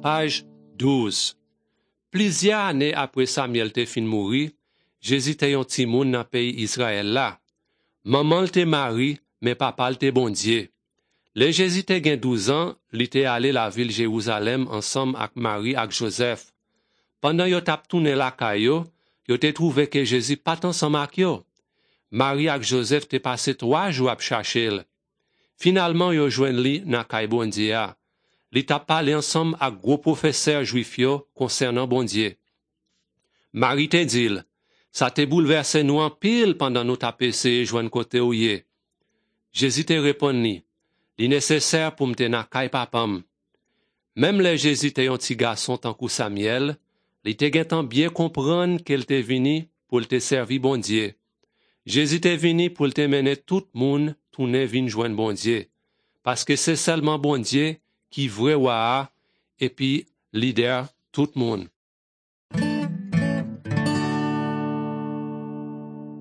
Page 12. Plusieurs années après Samuel te fin mouri, Jésus te yon ti moun dans pays Israël là. Maman te mari, mais papa te bon Dieu. Le Jésus te gen 12 ans, li te allé la ville Jérusalem ensemble avec Marie ak Joseph. Pendant yo tap tourné la kayo, yo te trouvé que Jésus pas ensemble ak yo. Marie ak Joseph te passé 3 jours à chercher l. Finalement yo joine li nan kay bon Dieu. Li tap parlé ensemble ak gros professeur juif yo concernant bon Dieu. Marie te dit, ça te bouleversé nous en pile pendant nous tap essayé joindre côté ou ye. Jésus te répondit, li nécessaire pour m'te nan kay papam. Même les Jésus te yon ti garçon tant kou Samuel, li te gen tan bien comprendre qu'elle te vini pour te servir bon Dieu. Jésus te vini pour te mener tout moun tourner vin joindre bon Dieu. Parce que c'est seulement bon Dieu qui vrai wa et puis leader tout monde.